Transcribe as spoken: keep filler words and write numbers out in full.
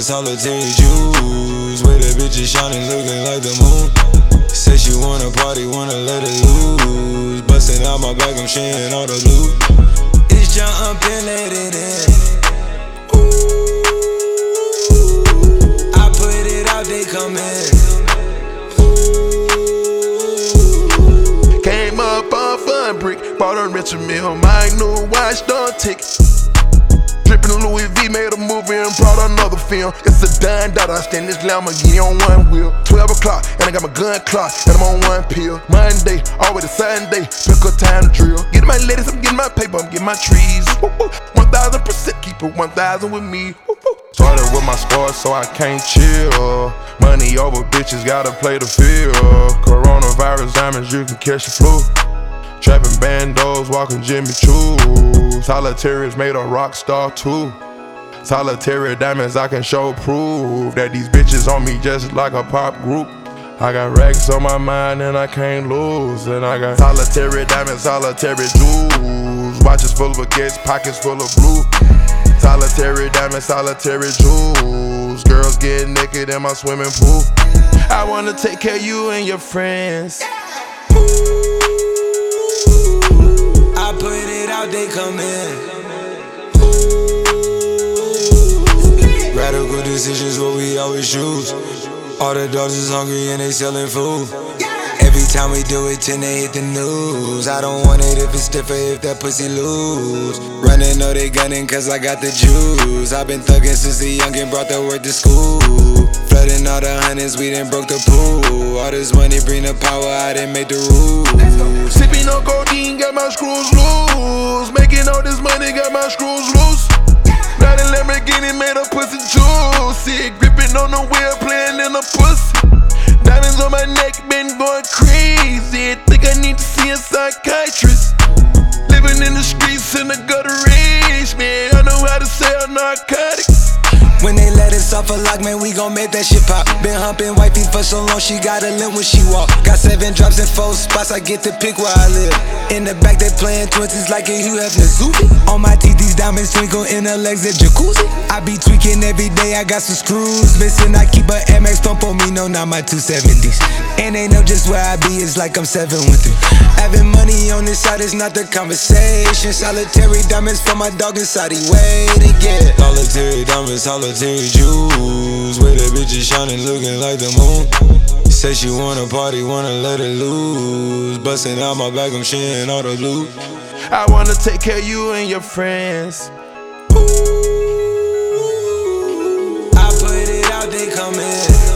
solitary jewels. With the bitches shining, looking like the moon. Say she wanna party, wanna let it loose. Bustin' out my back, I'm sharing all the loot. It's jump and let it in. Ooh, I put it out, they come in. Ooh. Came up off a brick, bought a Richard Mille, my new watch don't tick. Drippin' Louis V, made a movie and brought another film. It's a dime that I stand this Lamborghini on one wheel. twelve o'clock, and I got my gun clock, and I'm on one pill. Monday, always a Sunday, pick a time to drill. Getting my ladies, I'm getting my paper, I'm getting my trees. one thousand percent, keep it one thousand with me. Woo-woo. Started with my sports, so I can't chill. Money over bitches, gotta play the field. Coronavirus diamonds, you can catch the flu. Trapping bandos, walking Jimmy Choo. Solitary's made a rock star too. Solitary diamonds, I can show proof that these bitches on me just like a pop group. I got racks on my mind and I can't lose. And I got solitary diamonds, solitary jewels. Watches full of baguettes, pockets full of blue. Solitary diamonds, solitary jewels. Girls get naked in my swimming pool. I wanna take care of you and your friends. I put it out, they come in. Radical decisions, what we always choose. All the dogs is hungry and they selling food. Every time we do it, then they hit the news. I don't want it if it's stiffer, if that pussy loose. Running, know they gunning cause I got the juice. I've been thugging since the youngin' brought the word to school. Flooding all the hundreds, we done broke the pool. All this money bring the power, I didn't make the rules. Sipping on codeine, got my screws loose. Making all this money, got my screws loose. Got a Lamborghini, made a pussy juicy. Gripping on the wheel, playing in a pussy. Diamonds on my neck, been going crazy. Think I need to see a psychiatrist. Living in the streets in the gutter rage, man. I know how to sell narcotics. When they let us off a lock, man, we gon' make that shit pop. Been humping wifey for so long, she got a limp when she walk. Got seven drops in four spots, I get to pick where I live. In the back, they playing twenties like a Hugh Hefner Zoobie. On my teeth, these diamonds twinkle in her legs at jacuzzi. I be tweaking every day, I got some screws missing. I keep a M X pump on me, no, not my two seventies. And they know just where I be, it's like I'm seven with three. Having money on this side is not the conversation. Solitary diamonds for my dog inside, he waiting, yeah. Solitary diamonds, solitary jewels. With the bitches shining, looking like the moon. Say she wanna party, wanna let it loose. Bustin' out my back, I'm sharing all the loot. I wanna take care of you and your friends. Ooh, I put it out, they come in.